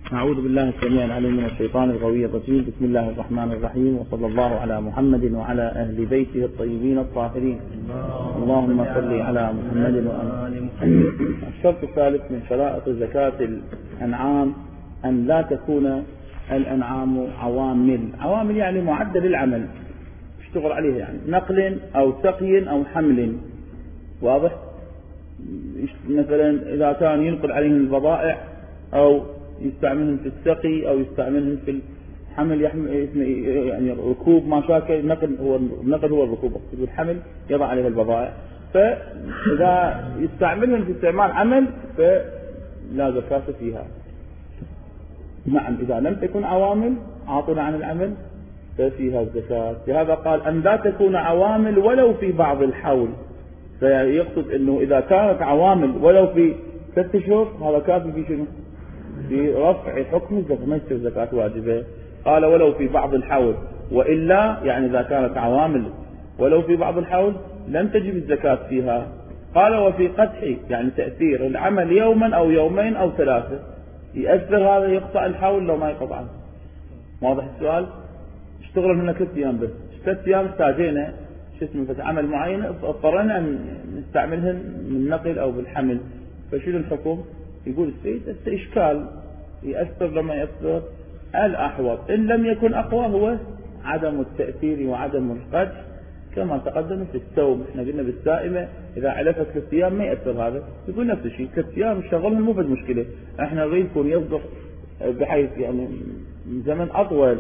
أعوذ بالله السميع العليم من الشيطان الغوي الرجيم. بسم الله الرحمن الرحيم، وصلى الله على محمد وعلى أهل بيته الطيبين الطاهرين. اللهم صل على محمد وآل محمد. الشرط الثالث من شرائط زكاة الأنعام أن لا تكون الأنعام عوامل يعني معدة للعمل اشتغل عليها، يعني نقل أو سقي أو حمل. واضح؟ مثلا إذا كان ينقل عليهم البضائع أو يستعملهم في السقي أو يستعملهم في الحمل، يعني ركوب ما شاكل. النقل هو الركوب، والحمل يضع عليها البضائع. فإذا يستعملهم في استعمال عمل فلا زكاة فيها. نعم، إذا لم تكن عوامل عاطلة عن العمل ففيها الزكاة. لهذا قال أن لا تكون عوامل ولو في بعض الحول. فيقصد أنه إذا كانت عوامل ولو في 6 شهور هذا كافي في شنو؟ في رفع حكم الزكاة، ما يصير زكاة واجبة. قال ولو في بعض الحول، وإلا يعني إذا كانت عوامل ولو في بعض الحول لم تجب الزكاة فيها. قال وفي قدح يعني تأثير العمل يوما أو يومين أو 3، يأثر هذا يقطع الحول لو ما يقطعه. واضح السؤال؟ اشتغلوا لنا 3 أيام بس، 3 أيام احتاجينا عمل معين اضطرنا أن نستعملهن من نقل أو بالحمل، فشو الحكم؟ يقول السيد إشكال يأثر لما يأثر الأحوط. إن لم يكن أقوى هو عدم التأثير وعدم القدح، كما تقدم في السوم. احنا قلنا بالسائمة إذا علفت 3 أيام ما يأثر هذا. يقول نفس الشيء 3 أيام شغلهم مو بد مشكلة، احنا نريد يكون يصدق بحيث يعني زمن أطول.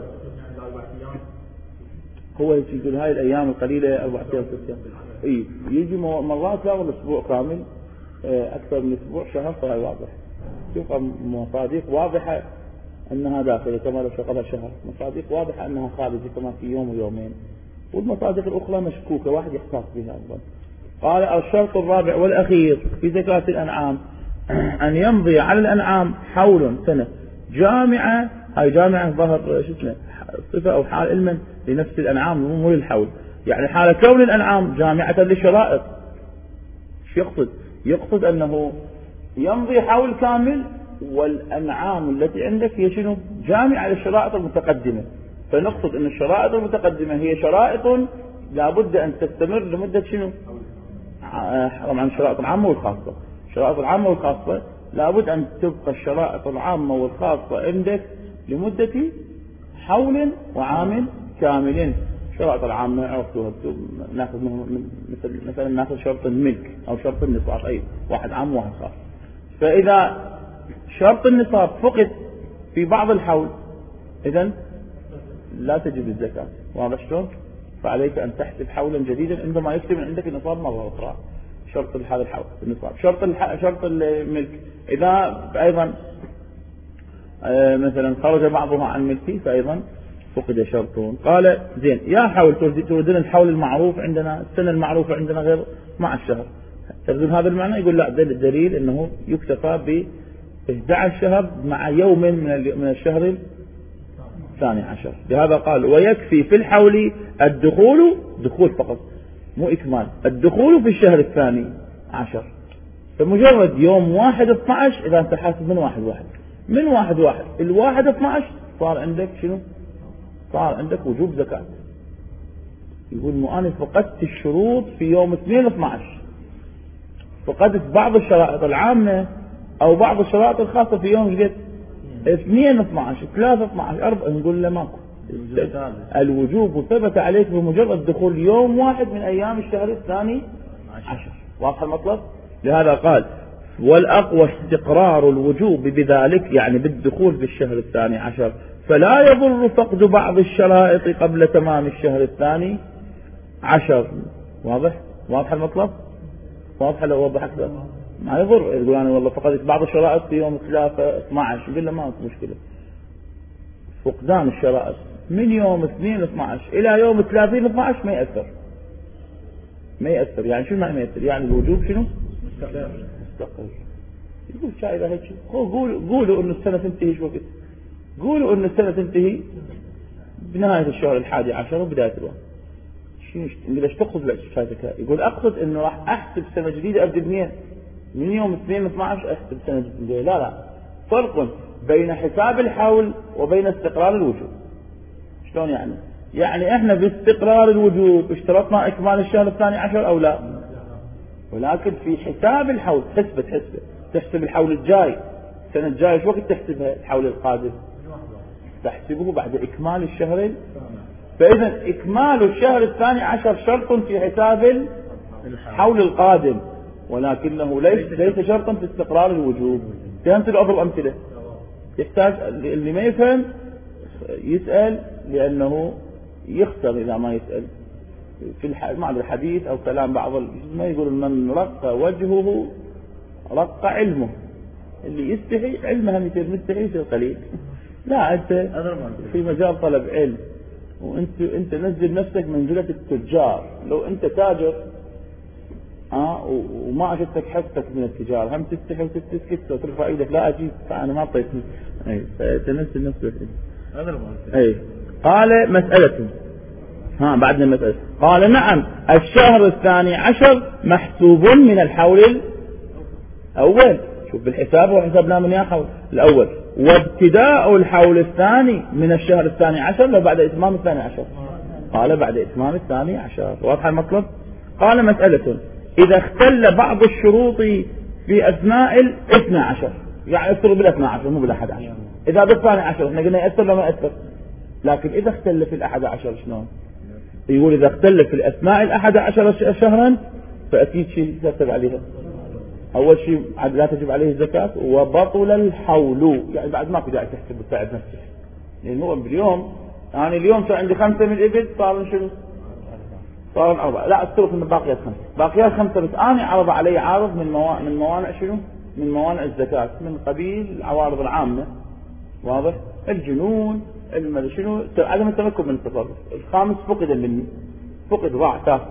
هو يقول هاي الأيام القليلة 4 أيام 6 أيام، يجي مرات لا أسبوع كامل، أكثر من أسبوع شهر. فهي واضح، تبقى مصادق واضحة أنها داخلة كما لو شغلها شهر، مصادق واضحة أنها خارجة كما في يوم ويومين، والمصادق الأخرى مشكوكة واحد يحتاط بها أيضا. قال الشرط الرابع والأخير في زكاة الأنعام أن يمضي على الأنعام حول سنة جامعة. هاي جامعة ظهر صفة أو حال علما لنفس الأنعام مو للحول، يعني حال كون الأنعام جامعة للشرائط. شو يقصد؟ يقصد أنه يمضي حول كامل والأنعام التي عندك هي شنو؟ جامعة للشرائط المتقدمة. فنقصد أن الشرائط المتقدمة هي شرائط لابد أن تستمر لمدة شنو؟ طبعا الشرائط العامة والخاصة. الشرائط العامة والخاصة لابد أن تبقى الشرائط العامة والخاصة عندك لمدة حول وعام كاملين. الشرائط العامة عرفتوها، ناخذ مثلا ناخذ شرط الملك أو شرط النصاب، أي واحد عام وواحد خاص. فإذا شرط النصاب فقد في بعض الحول إذن لا تجب الزكاة. واضح شلون؟ فعليك أن تحسب حولا جديدا عندما يكتمل عندك النصاب مرة أخرى. شرط هذا الحول النصاب. شرط الملك إذا أيضا مثلا خرج بعضها عن ملكي فأيضا فقد شرطون. قال زين يا حول تردون الحول المعروف عندنا، السنة المعروفة عندنا غير 12 شهر، تردون هذا المعنى؟ يقول لا، الدليل أنه يكتفى ب 11 شهر مع يوم من الشهر 12. لهذا قال ويكفي في الحول الدخول، دخول فقط مو إكمال، الدخول في الشهر 12. فمجرد يوم 1/12 إذا أنت حاسب من 1/1 من 1/1 ال1/12 صار عندك شنو؟ صار عندك وجوب زكاة. يقول مؤنث فقدت الشروط في يوم 2/12، فقدت بعض الشرائط العامة أو بعض الشرائط الخاصة في يوم جد 2/12 3/12 4. نقول له ماكو، الوجوب ثبت عليك بمجرد دخول يوم 1 من أيام الشهر 12. واضح المطلب؟ لهذا قال والأقوى استقرار الوجوب بذلك، يعني بالدخول في الشهر 12، فلا يضر فقد بعض الشرائط قبل تمام الشهر 12. واضح المطلب؟ واضح لو وضح أكثر ما يضر. يقول أنا والله فقدت بعض الشرائط في يوم 3/12، يقول له ما في مشكلة. فقدان الشرائط من يوم 2/12 إلى يوم 30/12 ما يأثر. يعني شو ما يأثر؟ يعني الوجوب شنو؟ مستقر. يقول شايبة هيك، قولوا إنه السنة تنتهي شو وقت؟ قولوا إنه السنة تنتهي بنهاية الشهر 11 وبداية الوقت. ليش تقصد ليش زكاة؟ يقول أقصد إنه راح أحسب سنة جديدة أبدأ من يوم 2/12 أحسب سنة جديدة. لا فرق بين حساب الحول وبين استقرار الوجوب. شلون يعني؟ يعني احنا باستقرار الوجوب اشترطنا اكمال الشهر الثاني عشر او لا، ولكن في حساب الحول تحسب الحول الجاي، السنة الجاية شو وقت تحسبها؟ الحول القادم تحسبه بعد اكمال الشهرين. فاذا اكمال الشهر الثاني عشر شرط في حساب الحول القادم، ولكنه ليس شرطا في استقرار الوجوب. فهمت اضرب امثله؟ يحتاج اللي ما يفهم يسأل، لأنه يخسر إذا ما يسأل. في بعض الحديث أو كلام بعض ما يقول من رق وجهه رق علمه، اللي يستحي علمه هم يصير مستحي يصير قليل. لا، أنت في مجال طلب علم، وأنت نزل نفسك منزلة التجار. لو أنت تاجر وما أجدتك حصتك من التجارة، هم تستحي وتسكت وترفع ايدك لا أجيب فأنا ما أعطيتني. فتنزل نفسك. قال مسألة بعدنا مسألة. قال نعم، الشهر الثاني عشر محسوب من الحول الأول. شوف بالحساب وحسبنا من حول الأول، وابتداء الحول الثاني من الشهر الثاني عشر لو بعد إتمام الثاني عشر. قال بعد إتمام الثاني عشر. واضح المطلب؟ قال مسألة إذا اختل بعض الشروط في أثناء الاثنى عشر، يعني يأثر بالاثنى عشر مو بالأحد عشر. إذا بالثاني عشر احنا قلنا يأثر لو ما يأثر، لكن إذا اختل في الأحد عشر شلون؟ يقول إذا اختل في الأثناء الأحد عشر شهرا فأكيد شيء ترتب عليها. أول شيء لا تجب عليه الزكاة، وبطل الحول، يعني بعد ما في داعي تحسب وتساعد نفسك، لأن هو باليوم يعني اليوم صار عندي 5 من الإبل صار شنو؟ صار 4. لا أتصرف من باقيات 5، باقيات 5 بس أنا عرض علي عارض من موانع شنو؟ من موانع الزكاة، من قبيل العوارض العامة. واضح؟ الجنون، شنو؟ عدم التمكن من التصرف. الخامس فقد مني، ضاع تاه،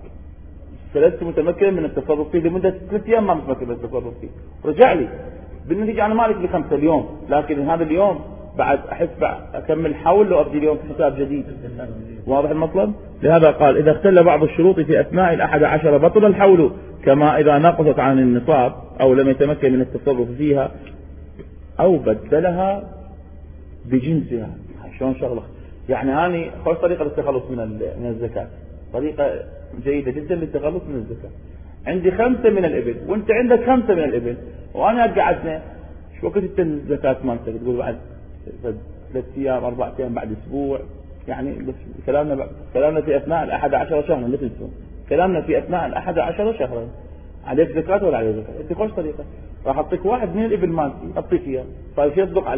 فلست متمكن من التصرف فيه لمدة 3 أيام، ما متمكن من التصرف فيه، رجع لي بالنتيجة أنا مالك ل5 اليوم، لكن هذا اليوم بعد أحس أكمل حول وأبدي اليوم في حساب جديد. واضح المطلب؟ لهذا قال إذا اختل بعض الشروط في أثناء الأحد عشر بطل الحول، كما إذا نقصت عن النصاب أو لم يتمكن من التصرف فيها أو بدلها بجنسها. شلون شغله؟ يعني هاني خوش طريقة للتخلص من الزكاة، طريقة جيدة جدا للتخلص من الزكاة. عندي 5 من الإبل وانت عندك 5 من الإبل، وانا قعدنا شو وقت انت الزكاة مالتك؟ تقول بعد 3 أيام 4 أيام بعد أسبوع، يعني بس كلامنا في أثناء الأحد عشر شهرا، لا تنسوا كلامنا في أثناء الأحد عشر شهرا. عليك زكاة ولا عليك زكاة؟ انت خوش طريقة، راح أعطيك واحد من الإبل مالتي، أعطيك إياه، طيب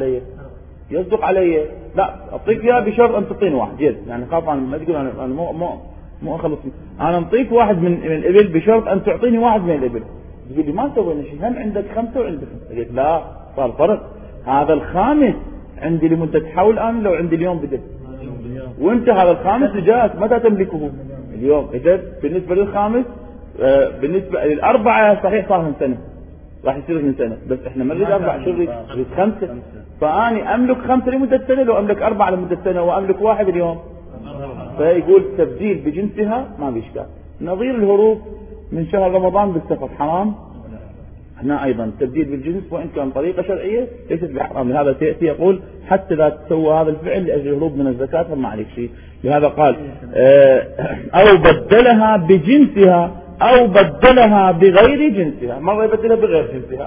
يصدق علي؟ لا، أعطيك إياه بشرط أن تعطيني واحد جد، يعني خاف أنا ما تقول أنا مو أخلص، أنا أعطيك واحد من الإبل بشرط أن تعطيني واحد من الإبل. تقول لي ما سوينا شيء، هم عندك 5 وعندك 5. قلت لا، صار فرق، هذا الخامس عندي لمدة حول الآن، لو عندي اليوم بدل، وانت هذا الخامس جاءك متى تملكه؟ اليوم. إذا بالنسبة للخامس بالنسبة للأربعة صحيح صار من سنة، راح يصير من سنة، بس احنا ما نريد 4 نريد 5. فأني أملك 5 لمدة سنة، لو أملك 4 لمدة سنة وأملك 1 اليوم. فيقول تبديل بجنسها ما بيشكال. نظير الهروب من شهر رمضان بالسفر حرام، هنا أيضا تبديل بالجنس، وإن كان طريقة شرعية ليست بحرام. لهذا سيأتي يقول حتى لا تسوى هذا الفعل لأجل الهروب من الزكاة فما عليك شيء. لهذا قال أو بدلها بجنسها أو بدلها بغير جنسها، مرة يبدلها بغير جنسها.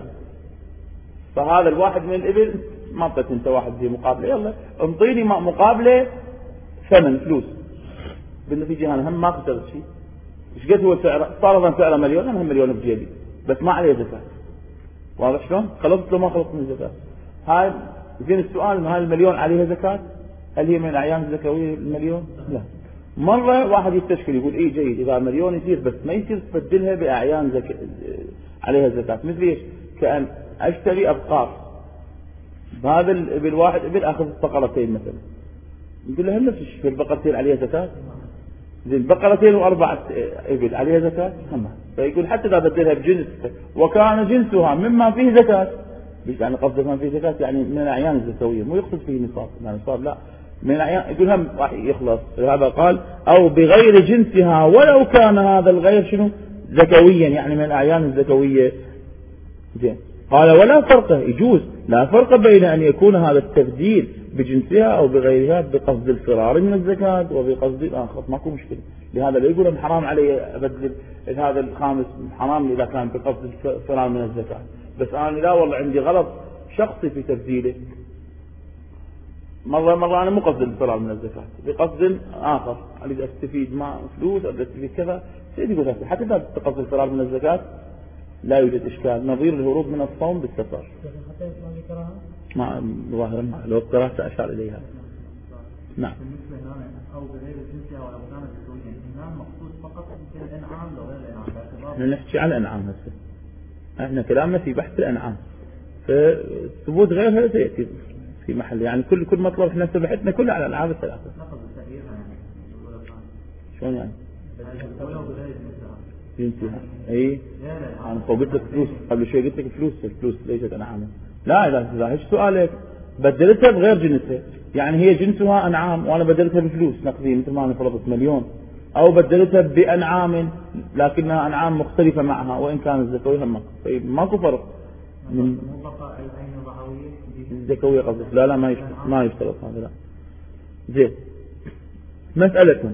فهذا الواحد من الإبل ما أعطيت أنت واحد دي مقابلة، يلا انطيني مقابلة ثمن فلوس، بالنتيجة أنا هم ما خسرت شيء. إيش قد هو سعره؟ فرضا سعره مليون، أنا هم مليون بجيبي بس ما عليه زكاة. واضح شلون؟ خلصت لو ما خلصت من الزكاة. هاي زين السؤال، هاي المليون عليها زكاة؟ هل هي من الأعيان الزكوية المليون؟ لا. مرة واحد يستشكل يقول إيه جيد إذا مليون يصير، بس ما يصير تبدلها بأعيان عليها زكاة. مثل إيش؟ كأن أشتري أبقار، بهذا بالواحد إبل أخذ بقرتين مثلا، يقول لها نفس الشيء، البقرتين عليها زكاة؟ زين بقرتين و4 إبل عليها زكاة؟ هم. فيقول حتى إذا بدلها بجنس وكان جنسها مما فيه زكاة، يعني قصده ما فيه زكاة يعني من الأعيان الزكوية، مو يقصد فيه نصاب، يعني نصاب لا، من الأعيان، يقول هم راح يخلص. هذا قال أو بغير جنسها ولو كان هذا الغير شنو؟ زكويا، يعني من الأعيان الزكوية. زين قال ولا فرق، يجوز لا فرق بين أن يكون هذا التبديل بجنسها أو بغيرها بقصد الفرار من الزكاة وبقصد الآخر، ماكو مشكلة. لهذا لا يقول حرام علي أبدل هذا الخامس، حرام إذا كان بقصد الفرار من الزكاة، بس أنا لا والله عندي غلط شخصي في تبديله، مرة أنا مو قصد الفرار من الزكاة، بقصد آخر أريد أستفيد مع فلوس، أريد أستفيد كذا، سيدي يقول حتى إذا بقصد الفرار من الزكاة لا يوجد إشكال، نظير الهروب من الصوم بالسفر. ما ظاهرا لو قرأت أشار إليها. نعم. بالنسبة هنا أو بغير الجنسية ولا كانت الزوجين، هنا مقصود فقط بالأنعام لو غير الأنعام. احنا نحكي عن الأنعام هسه، احنا كلامنا في بحث الأنعام، فثبوت غيرها سيأتي في محل، يعني كل مطلب احنا بحثنا كله على الألعاب الثلاثة. شلون يعني؟ جنسها اي انا قلت لك فلوس قبل شوي، قلت لك فلوس ليست انعام. لا اذا هيك سؤالك بدلتها بغير جنسها، يعني هي جنسها انعام وانا بدلتها بفلوس نقديه مثل ما انا فرضت مليون، او بدلتها بانعام لكنها انعام مختلفه معها وان كانت زكويها ما، طيب ماكو فرق من الزكويه قصدك؟ لا ما يشترط هذا. لا زين. مسألة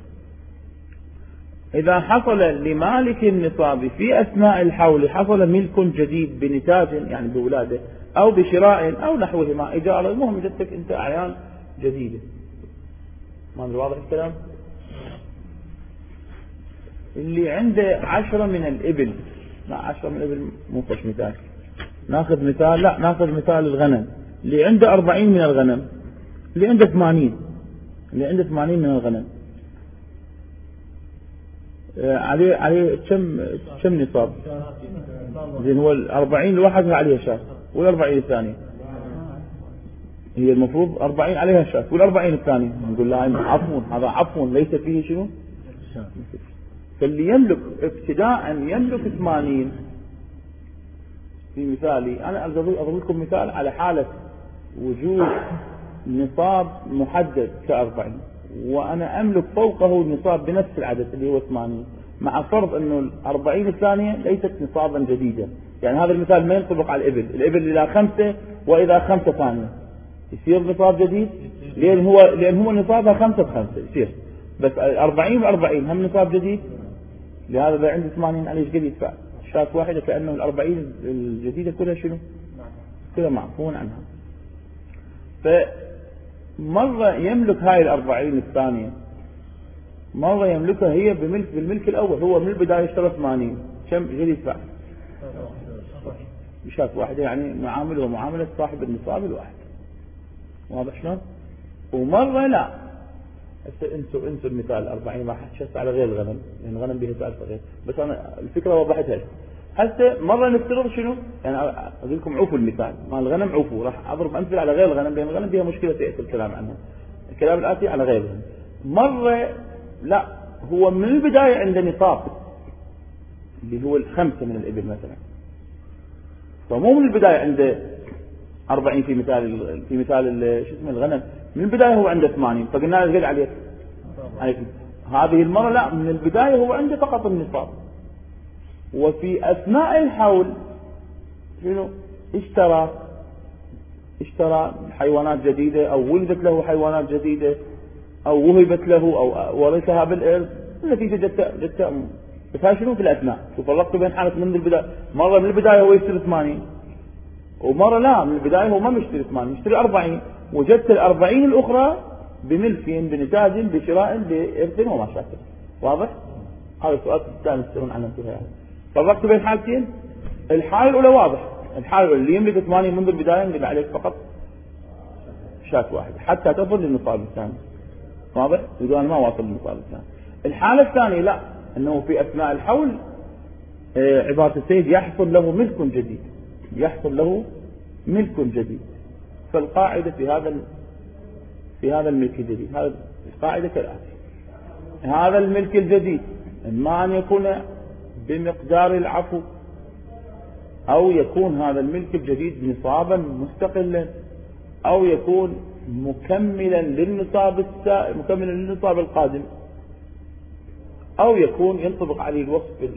إذا حصل لمالك النصاب في أثناء الحول حصل ملك جديد بنتاج يعني بولادة أو بشراء أو نحوهما إجارة، المهم جدتك أنت أعيان جديدة. ما واضح الكلام؟ اللي عنده 10 من الإبل، لا 10 من الإبل مو فش مثال، ناخذ مثال الغنم، اللي عنده 40 من الغنم، اللي عنده 80 من الغنم، عليه كم نصاب؟ زين هو 40 الواحد عليها شاة وال40 الثانية، هي المفروض 40 عليها شاة وال40 الثانية، نقول لا هذا عفو ليس فيه شنو؟ فاللي يملك ابتداء يملك 80 في مثالي أنا أضرب لكم مثال على حالة وجود نصاب محدد ك40 وأنا أملك فوقه نصاب بنفس العدد اللي هو 80، مع فرض أنه 40 الثانية ليست نصابا جديدا. يعني هذا المثال ما ينطبق على الإبل إلى 5 وإذا 5 ثانية يصير نصاب جديد، لأن هو نصابها 5 ب5 يصير، بس 40 و40 هم نصاب جديد. لهذا إذا عنده 80 عليه قد يدفع شاة واحدة، كأنه 40 الجديدة كلها شنو؟ كلها معفون عنها. مرة يملك هاي 40 الثانية، مرة يملكها هي بالملك الأول، هو من البداية اشترى 80 كم جديد يدفع؟ بشاة واحدة، يعني معامله ومعاملة صاحب النصاب الواحد. واضح شلون؟ ومرة لا، انسوا المثال 40 راح تشتغل على غير الغنم، يعني الغنم به سعر صغير، بس انا الفكرة وضحتها. هسه مرة نفترض شنو؟ يعني اقول لكم عوفوا المثال، ما الغنم عوفوا، راح اضرب امثله على غير الغنم لان الغنم بها مشكلة سيأتي الكلام عنها. الكلام الآتي على غير الغنم. مرة لا، هو من البداية عنده نصاب اللي هو 5 من الإبل مثلا، فمو من البداية عنده 40 في مثال شو اسمه الغنم، من البداية هو عنده 80، فقلنا له قد عليك هذه المرة لا، من البداية هو عنده فقط النصاب، وفي أثناء الحول شنو اشترى حيوانات جديدة أو ولدت له حيوانات جديدة أو وهبت له أو ورثها بالإرث، النتيجة جت بس هاي شنو في الأثناء. وفرقت بين حالة من البداية، مرة من البداية هو يشتري 80 ومرة لا، من البداية هو ما يشتري 80 يشتري 40، وجدت 40 الأخرى بملك بنتاج بشراء بإرث وما شابه. واضح؟ هذا السؤال الثاني تسألون عنه انتهى. فرقت بين حالتين، الحالة الأولى واضح، الحالة الأولى اللي يملك 80 منذ البداية يملك عليك فقط شاة واحدة حتى تصل للنصاب الثاني. واضح؟ يقول أنا ما واصل للنصاب الثاني. الحالة الثانية لا، أنه في أثناء الحول عبارة السيد يحصل له ملك جديد، فالقاعدة في هذا الملك الجديد، هذا القاعدة كالآتي: هذا الملك الجديد إما أن يكون بمقدار العفو، أو يكون هذا الملك الجديد نصابا مستقلا، أو يكون مكملا للنصاب القادم، أو يكون ينطبق عليه الوصف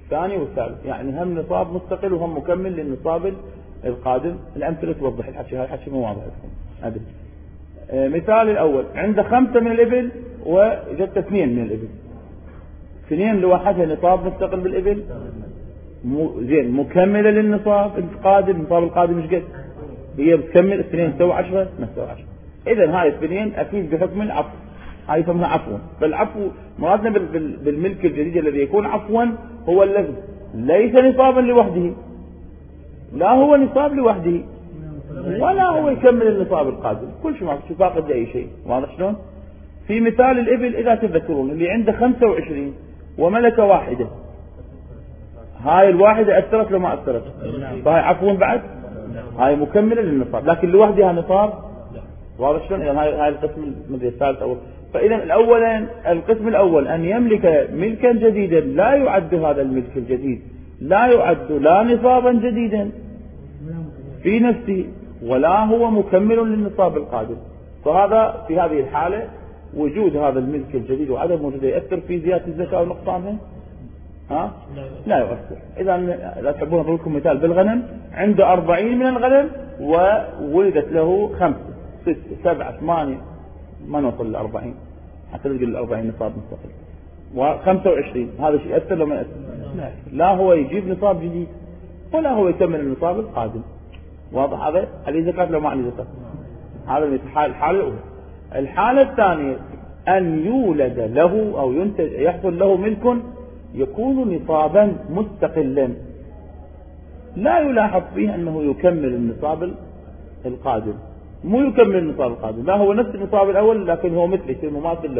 الثاني والثالث، يعني هم نصاب مستقل وهم مكمل للنصاب القادم. الأمثلة توضح الحكي، هذا الحكي مو واضح لكم أدري. مثال الأول، عنده 5 من الإبل وجدت 2 من الإبل، 2 لوحدها نصاب مستقل بالإبل زين مكملة للنصاب القادم. النصاب القادم مش قد هي بتكمل 2 تسوي 10 ما تسوي 10. إذا هاي 2 أكيد بحكم العفو، هاي يسمونها عفوا. فالعفو مرادنا بالملك الجديد الذي يكون عفوا هو الذي ليس نصابا لوحده، لا هو نصاب لوحده ولا هو يكمل النصاب القادم، كل شيء ما فاقد لأي شيء. واضح شلون؟ في مثال الإبل إذا تذكرون اللي عنده 25 وملك واحدة، هاي الواحدة أثرت لو ما أثرت؟ فهاي عفوا بعد، هاي مكملة للنصاب، لكن لوحدها نصاب. واضح شلون؟ إذا هاي القسم الثالث أول. فإذا القسم الأول أن يملك ملكا جديدا لا يعد هذا الملك الجديد لا يعد لا نصابا جديدا في نفسه ولا هو مكمل للنصاب القادم. فهذا في هذه الحالة وجود هذا الملك الجديد وعدم وجوده يأثر في زيادة الزكاة ونقصانها؟ لا يؤثر. إذا تحبون أضرب لكم مثال بالغنم، عنده 40 من الغنم وولدت له 5 6 7 8 ما نوصل ل40 حتى نقول 40 نصاب مستقل و25، هذا شيء يأثر لو ما يأثر؟ لا هو يجيب نصاب جديد ولا هو يكمل النصاب القادم. واضح هذا؟ عليه زكاة لو ما عليه زكاة؟ هذا الحالة الأولى. الحالة الثانية أن يولد له أو يحصل له ملك يكون نصابا مستقلا لا يلاحظ فيه أنه يكمل النصاب القادم، مو يكمل النصاب القادم، لا هو نفس النصاب الأول لكن هو مثل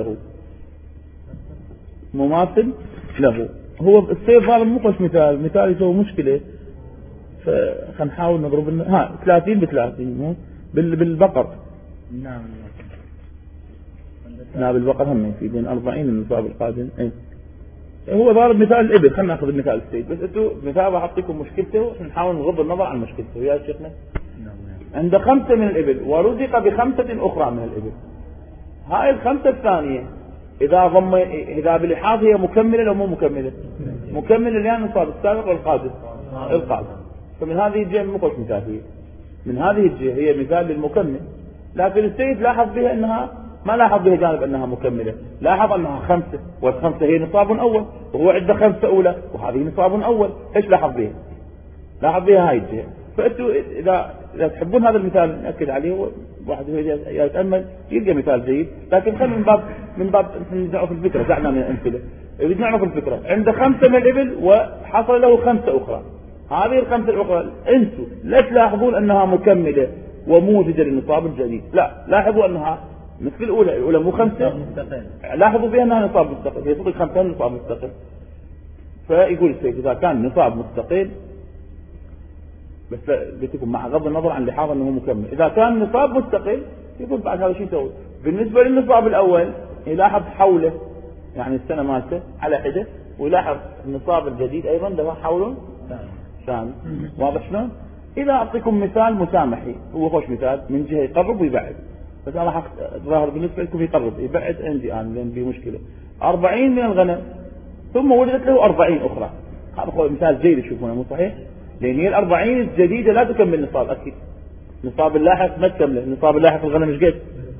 مماثل له. هو السيد ظالم مو مثال يسوي مشكلة، فخلينا نحاول نضرب 30 ب30 بالبقر. نعم لا بالبقر هم يفيدين 40 النصاب القادم. هو ضارب مثال الإبل، خلينا ناخذ المثال السيد بس انتوا مثال بحطيكم مشكلته نحاول نغض النظر عن مشكلته. يا شيخنا عند 5 من الإبل ورزق ب5 أخرى من الإبل، هاي ال5 الثانية إذا بالإحاط هي مكملة أو مو مكملة؟ مكملة لأن النصاب السابق والقادم القادم. فمن هذه الجهة مو مثال، هي من هذه الجهة هي مثال للمكمل، لكن السيد لاحظ بها أنها ما لاحظ بها جانب أنها مكملة، لاحظ أنها 5 وال5 هي نصاب أول وهو عنده 5 أولى وهذه نصاب أول. إيش لاحظ بها؟ لاحظ بها هاي الجهة. فأنتوا إذا تحبون هذا المثال نأكد عليه، واحد يتأمل يلقى مثال جيد، لكن خلينا من باب نعرف الفكرة، دعنا من الأمثلة. إذا نعرف الفكرة عنده 5 من الإبل وحصل له 5 أخرى، هذه ال5 الأخرى أنتوا لا تلاحظون أنها مكملة وموجدة للنصاب الجديد، لا لاحظوا أنها مثل الأولى مو 5، لاحظوا بها أنها نصاب مستقل، هي صدق 5 نصاب مستقل. فيقول السيد إذا كان نصاب مستقل بس بتكون مع غض النظر عن لحاظ أنه مكمل، إذا كان نصاب مستقل يقول بعد هذا شيء يسوي. بالنسبة للنصاب الأول يلاحظ حوله، يعني السنة مالته على حدة، ويلاحظ النصاب الجديد أيضا له حول ثاني. واضح شلون؟ إذا أعطيكم مثال مسامحي، هو خوش مثال من جهة يقرب ويبعد، بس أنا راح ظاهر بالنسبة لكم يقرب يبعد عندي أنا لأن في مشكلة. 40 من الغنم ثم ولدت له 40 أخرى، هذا هو مثال جيد تشوفونه مو صحيح؟ لأن هي 40 الجديدة لا تكمل نصاب أكيد، نصاب اللاحق ما تكمله، نصاب اللاحق الغنم ايش قد؟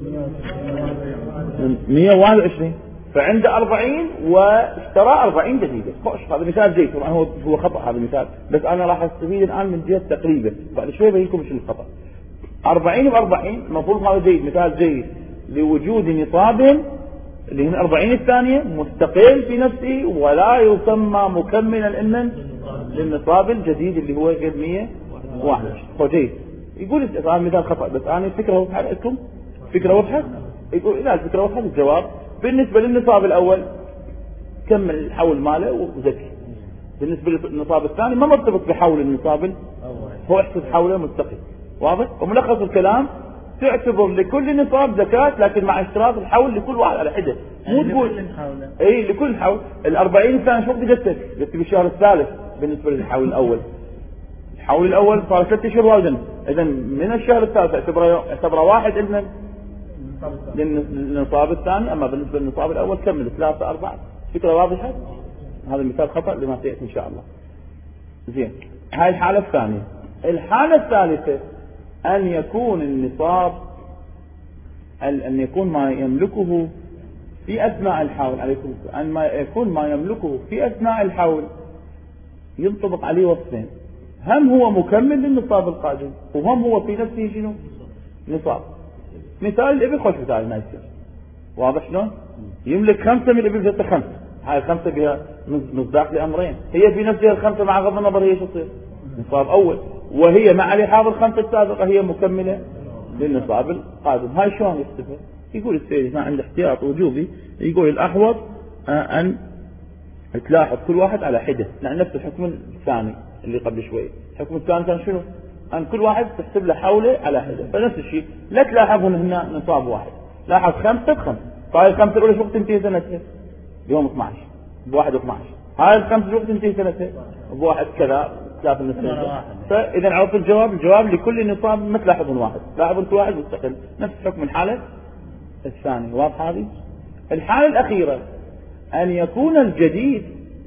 121، فعنده 40 واشترى 40 جديدة. خوش هذا مثال جيد، طبعا هو خطأ هذا المثال، بس أنا راح أستفيد الآن من جهة تقريبا، بعد شوي بيجيكم ايش الخطأ. 40 ب40 المفروض هذا جيد، مثال جيد لوجود نصاب اللي من 40 الثانية مستقل في نفسه ولا يسمى مكملا إنن للنصاب الجديد اللي هو غير 101. هو جيد. يقول هذا مثال خطأ، بس أنا الفكرة وضحت لكم، فكرة وضحت. يقول إذا الفكرة وضحت الجواب بالنسبة للنصاب الأول كمل الحول ماله وزكي. بالنسبة للنصاب الثاني ما مرتبط بحول النصاب، هو احسب حوله مستقل. واضح؟ وملخص الكلام تعتبر لكل نصاب زكاة، لكن مع اشتراط الحول لكل واحد على حدة. مو تقول لكل حول. 40 الثاني شو بدك جبت بالشهر الثالث بالنسبة للحول الأول. الحول الأول صار 3 أشهر وايدا، إذا من الشهر الثالث اعتبره واحد إذن للنصاب الثاني، أما بالنسبة للنصاب الأول كمل 3 4. فكرة واضحة؟ هذا المثال خطأ لما سيأتي إن شاء الله. زين، هاي الحالة الثانية. الحالة الثالثة أن يكون النصاب أن يكون ما يملكه في أثناء الحول، عليكم أن ما يكون ما يملكه في أثناء الحول ينطبق عليه وصفين: هم هو مكمل للنصاب القادم، وهم هو في نفسه شنو؟ نصاب. مثال الإبل، خوش مثال ما يصير واضح شلون؟ يملك 5 من الإبل جت 5، هاي 5 بها مصداق لأمرين: هي في نفسها ال5 مع غض النظر هي شو تصير؟ نصاب أول، وهي مع لحاظ ال5 السابقة هي مكملة للنصاب القادم. هاي شلون يستفاد؟ يقول السيد ما عنده احتياط وجوبي، يقول الأحوط أن تلاحظ كل واحد على حدة، لأن نفس الحكم الثاني اللي قبل شوي. الحكم الثاني كان شنو؟ أن كل واحد تحسب له حوله على حدة، فنفس الشيء لا تلاحظون هنا نصاب واحد، لاحظ 5 ب5. هاي ال5 الأولى شو وقت تنتهي سنتها؟ يوم 12 ب1 12. هاي ال5 شو وقت تنتهي سنتها؟ ب1 كذا 3 من السنة. فإذا عرفت الجواب لكل نصاب ما تلاحظون واحد، لاحظون كل واحد مستقل، نفس حكم الحالة الثانية. واضح هذه؟ الحالة الأخيرة أن يكون الجديد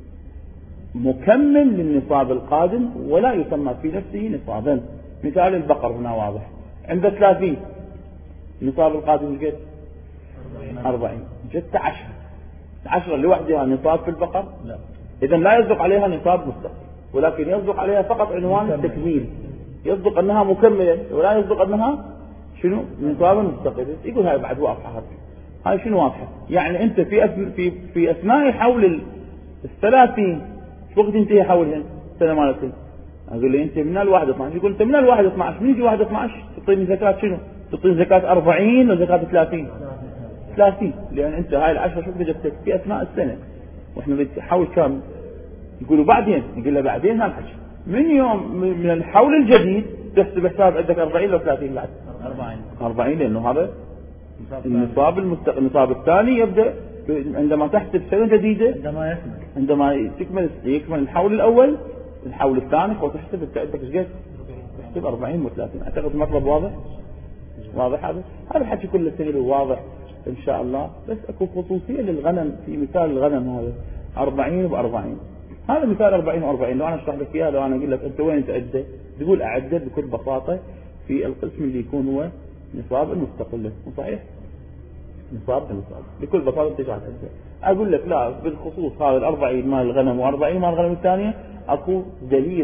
مكمل للنصاب القادم ولا يسمى في نفسه نصابا. مثال البقر هنا واضح، عنده 30، نصاب القادم قد 40، جت 10 لوحدها نصاب في البقر؟ لا. إذا لا يصدق عليها نصاب مستقل، ولكن يصدق عليها فقط عنوان التكميل، يصدق أنها مكملة ولا يصدق أنها شنو؟ نصابا مستقل. يقول هاي بعد واضحة، هاي شنو واضحة؟ يعني أنت في أثناء حول 30 وقت انتهي حولهن سنة مالتين، أقول لي أنت من الواحد 12، يقول أنت من الواحد 12 من يجي واحد 12 تعطيني زكاة شنو؟ تعطيني زكاة 40 وزكاة 30، لأن أنت هاي ال10 شو جبتك في أثناء السنة، وإحنا بنحول كم؟ يقولوا بعدين، يقول له بعدين هالحكي من يوم من الحول الجديد تحسب حساب عندك 40 لو 30 بعد 40 لأنه هذا النصاب النصاب الثاني يبدأ عندما تحسب سنة جديدة، عندما يكمل الحول الأول، الحول الثاني وتحسب انت عندك ايش قد؟ تحسب 40 و30. اعتقد المطلب واضح هذا الحكي كله سهل وواضح ان شاء الله. بس اكو خصوصية للغنم في مثال الغنم هذا 40 ب40. هذا مثال 40 و40 لو انا اشرح لك اياه، لو انا اقول لك انت وين تعده، تقول اعده بكل بساطة في القسم اللي يكون هو نصاب المستقل. صحيح؟ نصاب بكل بساطة تجعل تعده. اقول لك لا، بالخصوص هذا 40 مال الغنم و40 مال الغنم الثانية اكو دليل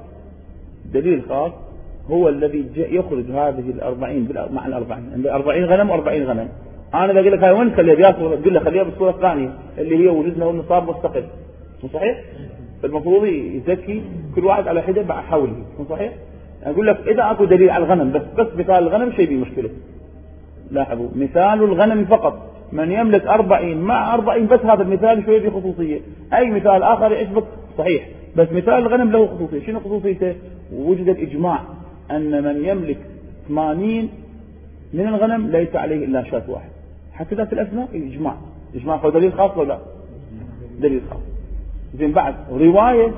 خاص هو الذي يخرج هذه 40 مع 40. عند 40 غنم و40 غنم. انا بقول لك هاي وين خليها بياكل، تقول له خليها بالصورة الثانية اللي هي وجدنا والنصاب مستقل. مو صحيح؟ فالمفروض يزكي كل واحد على حدة مع حوله. مو صحيح؟ اقول لك اذا اكو دليل على الغنم بس مثال الغنم شيء بيه مشكلة. لاحظوا مثال الغنم فقط، من يملك 40 مع 40 بس، هذا المثال شوية فيه خصوصية. اي مثال اخر يثبت صحيح، بس مثال الغنم له خصوصية. شنو خصوصيته؟ وجد الاجماع ان من يملك 80 من الغنم ليس عليه الا شاة واحد. حتى ذات الاسماء اجماع هو دليل خاص ولا لا؟ دليل خاص. زين، بعد رواية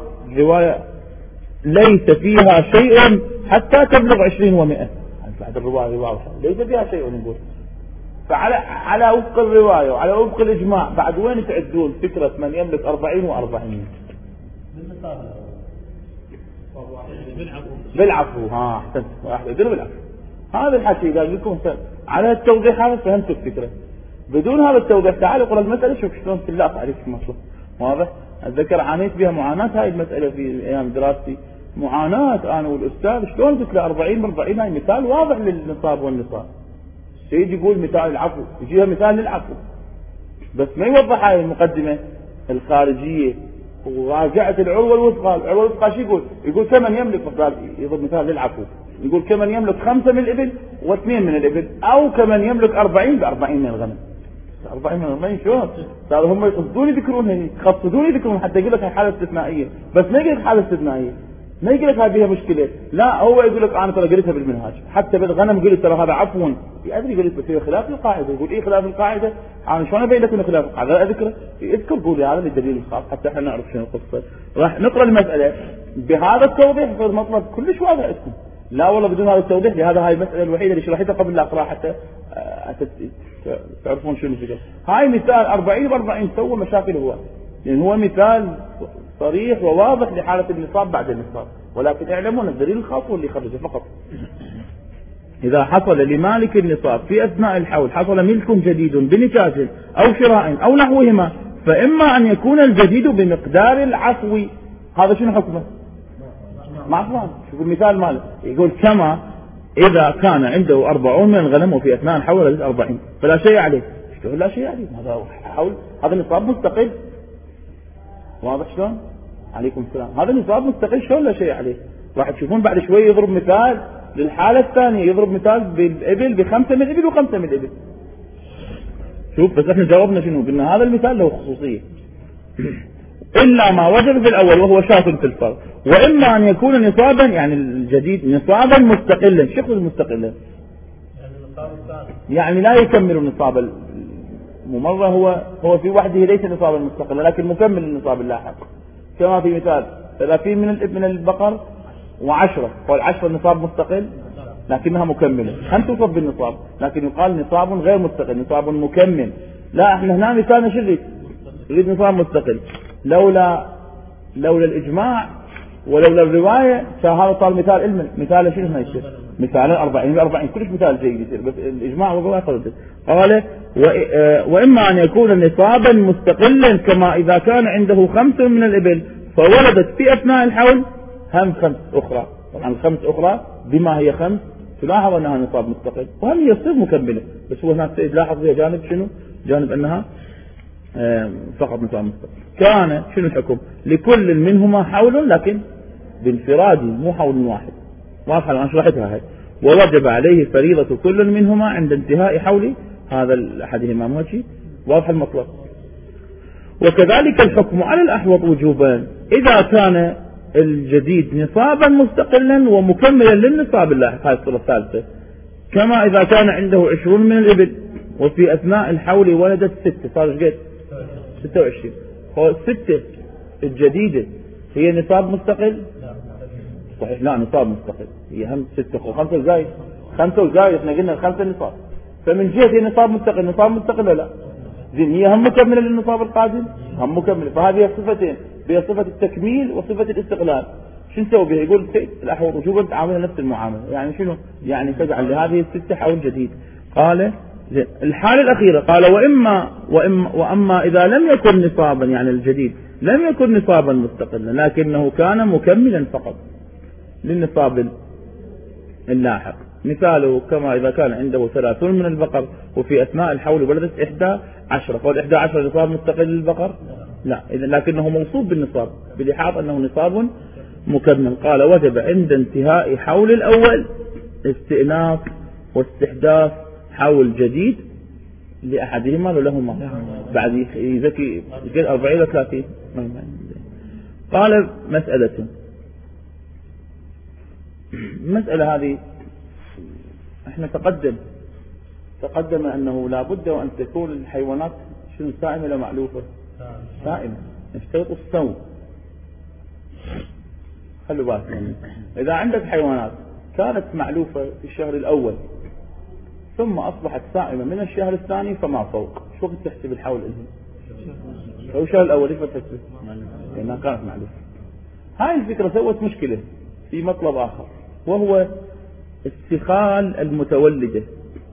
ليس فيها شيء حتى تبلغ 20 و100. بعد الرواية واضحة ليس فيها شيء نقول. فعلى وفق الرواية وعلى وفق الإجماع بعد وين تعدون فكرة من يملك 40 و40؟ بالعفو. احسنت، بالعفو. هذا الحكي قال لكم على التوضيح هذا فهمت الفكرة. بدون هذا التوضيح تعالوا قرأ المسألة شوف شلون تلاقى عليك المطلب. واضح؟ أتذكر عانيت بها معاناة هاي المسألة في أيام دراستي، معاناة أنا والأستاذ. شلون قلت له 40 ب40 هاي مثال واضح للنصاب والنصاب. يجي يقول مثال العفو، يجيها مثال للعفو بس ما يوضح هاي المقدمة الخارجية وراجعت العروة الوثقى. شو يقول كمن يملك، قال يضرب مثال للعفو، يقول كمن يملك 5 من الإبل و2 من الإبل، أو كمن يملك 40 ب40 من الغنم. 40 من الغنم شلون؟ صاروا هم يقصدون يذكرون حتى يقول لك هاي حالة استثنائية، بس ما يقول لك حالة استثنائية، ما يقول لك هذه مشكلة. لا، هو يقول لك انا ترى قريتها بالمنهاج، حتى بالغنم قلت ترى هذا عفوا. ادري قلت بس هي خلاف القاعده. يقول ايه خلاف القاعده؟ انا شلون ابين لك انه خلاف القاعده؟ لا اذكره، اذكر قولي هذا الدليل الخاص حتى احنا نعرف شنو القصه. راح نقرا المساله بهذا التوضيح، المطلب كلش واضح لكم. لا والله بدون هذا التوضيح، لهذا هاي المساله الوحيده اللي شرحتها قبل لا اقرا حتى تعرفون شنو الفكره. هاي مثال 40 ب40 سوى مشاكل هو لأن هو مثال صريح وواضح لحالة النصاب بعد النصاب، ولكن اعلمون الدليل الخاص هو اللي خرجه فقط. إذا حصل لمالك النصاب في أثناء الحول حصل ملك جديد بنكاح أو شراء أو نحوهما، فإما أن يكون الجديد بمقدار العفو. هذا شنو حكمه؟ معفوان. شوفوا المثال ماله يقول كما إذا كان عنده 40 من الغنم وفي أثناء الحول ولد 40 فلا شيء عليه. شلون لا شيء عليه؟ هذا حول، هذا نصاب مستقل. واضح شلون؟ عليكم السلام. هذا نصاب مستقل شلون لا شيء عليه؟ راح تشوفون بعد شوي يضرب مثال للحالة الثانية، يضرب مثال بالإبل ب5 من الإبل و5 من الإبل. شوف بس احنا جاوبنا شنو؟ قلنا هذا المثال له خصوصية. إلا ما وجب في الأول وهو شاف في الفرق، وإما أن يكون نصابا يعني الجديد نصابا مستقلا. شو يقصد مستقلا؟ يعني لا يكمل النصاب الممر، هو في وحده ليس نصابا مستقلا لكن مكمل للنصاب اللاحق. كما في مثال 30 من البقر و10، وال10 نصاب مستقل لكنها مكملة، هم توصف بالنصاب لكن يقال نصاب غير مستقل، نصاب مكمل. لا احنا هنا مثالنا شو نريد نصاب مستقل. لولا الإجماع ولولا الرواية فهذا صار مثال مثال شنو ما يصير؟ مثال 40 كلش مثال جيد يصير، بس الإجماع والرواية قالت. قال وإما أن يكون نصابا مستقلا كما إذا كان عنده 5 من الإبل فولدت في أثناء الحول هم 5 أخرى، طبعا 5 أخرى بما هي 5 تلاحظ أنها نصاب مستقل وهم يصير مكملة، بس هو هناك لاحظ فيها جانب شنو؟ جانب أنها فقط نصاب مستقل. كان شنو الحكم؟ لكل منهما حول لكن بانفراد مو حول واحد. واضحة أنا شرحتها هاي. ووجب عليه فريضة كل منهما عند انتهاء حول هذا أحدهما موجي. واضح المطلب. وكذلك الحكم على الأحوط وجوبا إذا كان الجديد نصابا مستقلا ومكملا للنصاب اللاحق. هذه الصورة الثالثة. كما إذا كان عنده 20 من الإبل وفي أثناء الحول ولدت 6 صار قد 26. هو 6 الجديدة هي نصاب مستقل؟ صحيح لا نصاب مستقل، هي هم 6 و5 وزايد 5 وزايد، احنا قلنا 5 نصاب، فمن جهة هي نصاب مستقل ولا لا؟ زين هي هم مكملة للنصاب القادم؟ هم مكملة. فهذه صفتين، هي صفة التكميل وصفة الاستقلال. شو نسوي بها؟ يقول الأحوط وجوبا تعاملها نفس المعاملة. يعني شنو؟ يعني تجعل لهذه 6 حول جديد. قال الحالة الأخيرة قال وأما إذا لم يكن نصابا يعني الجديد لم يكن نصابا مستقلا لكنه كان مكملا فقط للنصاب اللاحق. مثاله كما إذا كان عنده 30 من البقر وفي أثناء الحول ولدت 11، قول 11 نصاب مستقل للبقر؟ لا، لكنه موصوف بالنصاب بلحاظ أنه نصاب مكمل. قال وجب عند انتهاء حول الأول استئناف واستحداث حول جديد لأحدهما ولهما بعد يزكي 40 و 30. قال المسألة هذه احنا تقدم أنه لا بد وأن تكون الحيوانات شنو سائمة ولا معلوفة؟ سائمة. نشترط السوم. خلوا بالكم إذا عندك حيوانات كانت معلوفة في الشهر الأول ثم أصبحت سائمة من الشهر الثاني فما فوق، شو وقت تحسب الحول إذن؟ لو الشهر الأول إيش بتحسب؟ لأنها كانت معلوفة. هاي الفكرة سوت مشكلة في مطلب آخر وهو السخال المتولدة.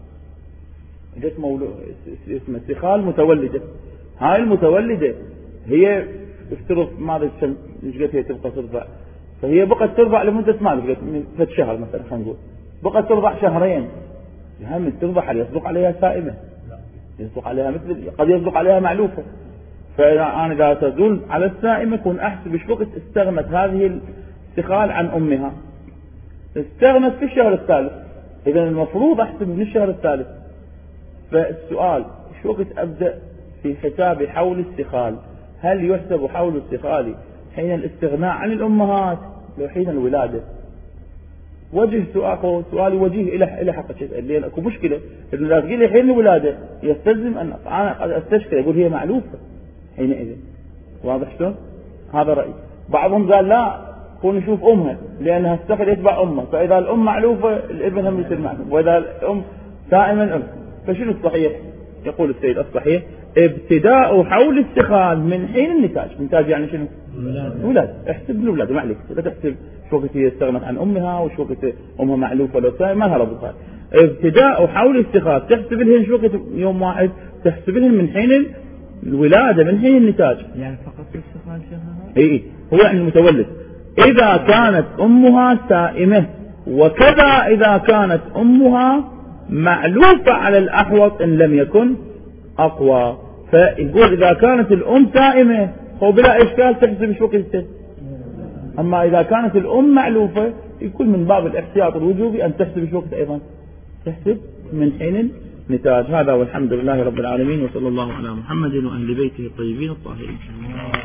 اسمه سخال متولدة. هاي المتولدة هي افترض ماذا ايش قد هي تبقى ترضع، فهي بقت ترضع لمدة ماذا من شهر مثلا، خلينا نقول بقت ترضع 2 شهر. هم ترضع هل يصدق عليها سائمة؟ يصدق عليها مثل قد يصدق عليها معلوفة. فأنا إذا تدل على السائمة كن أحسب ايش وقت استغنت هذه السخال عن أمها. استغنت في الشهر الثالث، إذا المفروض أحسب من الشهر الثالث. فالسؤال شو وقت أبدأ في حساب حول السخال؟ هل يحسب حول السخال حين الاستغناء عن الأمهات لو حين الولادة؟ وجه سؤالي وجيه إلى حق الشيء اللي أكو مشكلة إذا لا تقول لي حين الولادة يستلزم أن أنا قد أستشكل أقول هي معلوفة حينئذ. واضح شلون؟ هذا رأي. بعضهم قال لا كون نشوف أمها لأنها السخل يتبع أمها، فإذا الأم معلوفة الابن هم يصير معلوف، وإذا الأم سائما الأم. فشنو الصحيح؟ يقول السيد الصحيح ابتداء حول السخان من حين النتاج. نتاج يعني شنو؟ ولاد. احسب الولاد ما عليك، لا تحسب شو وقت هي استغنت عن امها وشو وقت امها معلوفه لو ما لها ربطها. ابتداء حول السخان تحسب لهن شو وقت يوم واحد، تحسب لهن من حين الولاده من حين النتاج. يعني فقط السخان شهرها؟ اي هو يعني المتولد اذا كانت امها سائمه، وكذا اذا كانت امها معلوفه على الاحوط ان لم يكن اقوى. فيقول اذا كانت الام سائمه هو بلا اشكال تحسب شو وقت. اما اذا كانت الام معلوفه يكون من باب الاحتياط الوجوبي ان تحسب شو وقت ايضا، تحسب من حين النتاج. هذا والحمد لله رب العالمين، وصلى الله على محمد واهل بيته الطيبين الطاهرين.